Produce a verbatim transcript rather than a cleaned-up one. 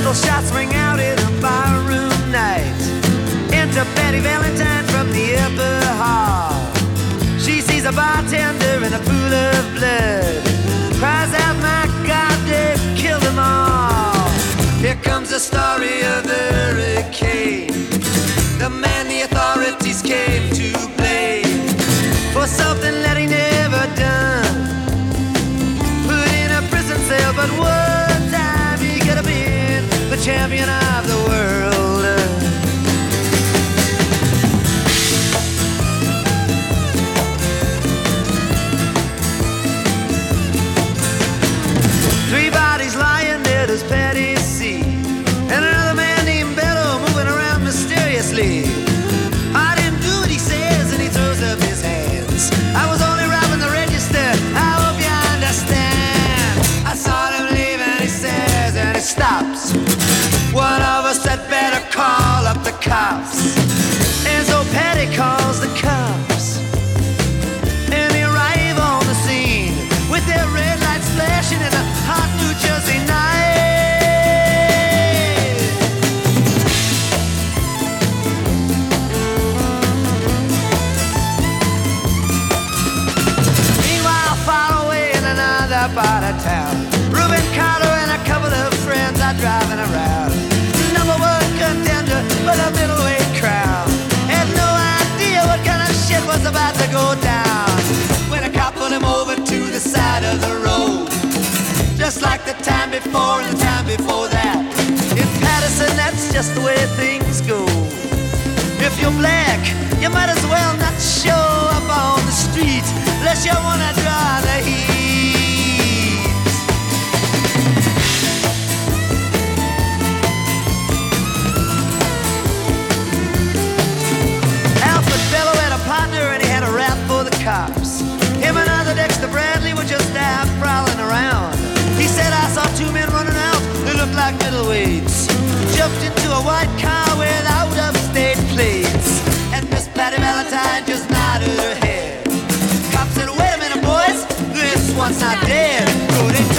pistol shots ring out in a barroom night. Enter Betty Valentine from the upper hall. She sees a bartender in a pool of blood, cries out, my God, they've killed them all. Here comes the story of the hurricane, the man the authorities came to blame for something that he never done. Put in a prison cell, but one time he could have been the champion of the world. Three bodies lying dead as Patty C, and another man named Bello moving around mysteriously. I didn't do what he says, and he throws up his hands. I was only robbing the register, I hope you understand. I saw him leave and he says, and he stops. One of us had better call up the cops. And so Patty calls the cops, and they arrive on the scene with their red lights flashing in a hot New Jersey night. Meanwhile, far away in another part of town, Reuben Carter and a couple of friends are driving around. Number one contender for the middleweight crown had no idea what kind of shit was about to go down when a cop pulled him over to the side of the road, just like the time before and the time before that. In Patterson, that's just the way things go. If you're black, you might as well not show up on the street unless you wanna draw the heat. Alfred Bello had a partner and he had a rap for the cops. Him and other Dexter Bradley were just out prowling around. He said, I saw two men running out, they looked like middleweights, jumped into a white car with out-of-state plates, and Miss Patty Valentine just nodded her head. Cop said, wait a minute, boys, this one's not dead. Go, they